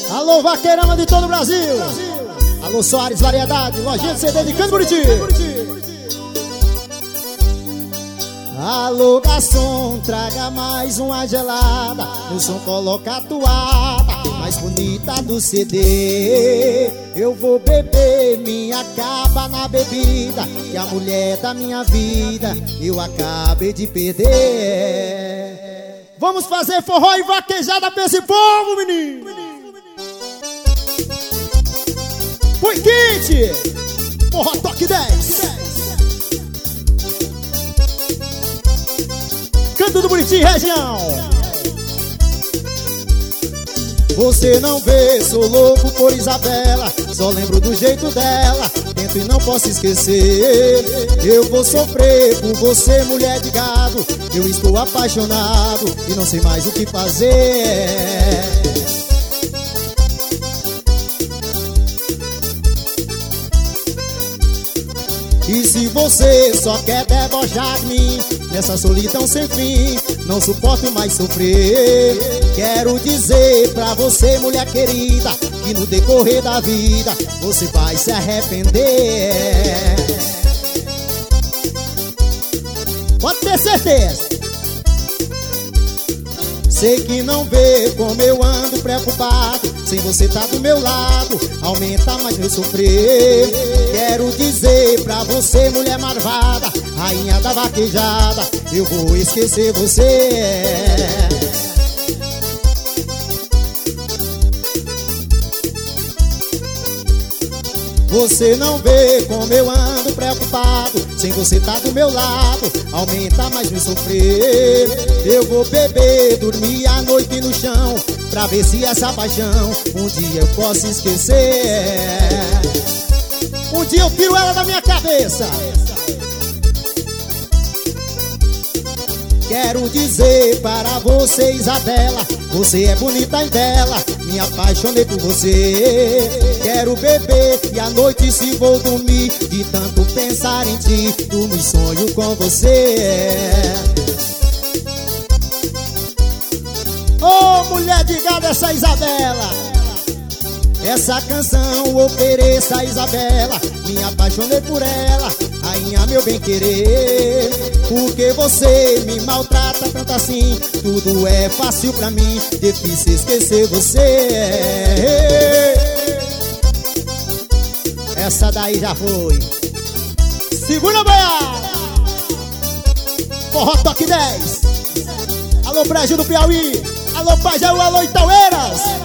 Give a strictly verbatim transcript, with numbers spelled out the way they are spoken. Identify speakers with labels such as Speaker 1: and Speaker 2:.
Speaker 1: Alô, vaqueirama de todo o Brasil. Alô, Soares Variedade, lojinha de C D de Canto Buriti. Alô, garçom, traga mais uma gelada. No som coloca a toada mais bonita do C D. Eu vou beber, me acaba na bebida, que a mulher da minha vida eu acabei de perder. Vamos fazer forró e vaquejada pra esse povo, menino. Foi quente! Forró Toque dez. Canto do Buriti, região. Você não vê, sou louco por Isabela. Só lembro do jeito dela, tento e não posso esquecer. Eu vou sofrer por você, mulher de gado. Eu estou apaixonado e não sei mais o que fazer. E se você só quer debochar de mim, nessa solidão sem fim, não suporto mais sofrer. Quero dizer pra você, mulher querida, que no decorrer da vida você vai se arrepender. Pode ter certeza. Sei que não vê como eu ando preocupado, sem você tá do meu lado, aumenta mais meu sofrer. Quero dizer pra você, mulher marvada, rainha da vaquejada, eu vou esquecer você. Você não vê como eu ando preocupado, sem você tá do meu lado, aumenta mais meu sofrer. Eu vou beber, dormir a noite no chão, pra ver se essa paixão um dia eu posso esquecer. Um dia eu tiro ela da minha cabeça. Quero dizer para você, Isabela, você é bonita e bela, me apaixonei por você. Quero beber e à noite se vou dormir, de tanto pensar em ti, durmo e sonho com você. Ô oh, mulher de gado, essa Isabela, essa canção ofereça a Isabela, me apaixonei por ela, rainha meu bem querer. Porque você me maltrata tanto assim, tudo é fácil pra mim, difícil esquecer você. Essa daí já foi. Segura a boiada. Forró Toque dez. Alô, Brasil do Piauí. Alô, Pajaú, alô, Itaueiras.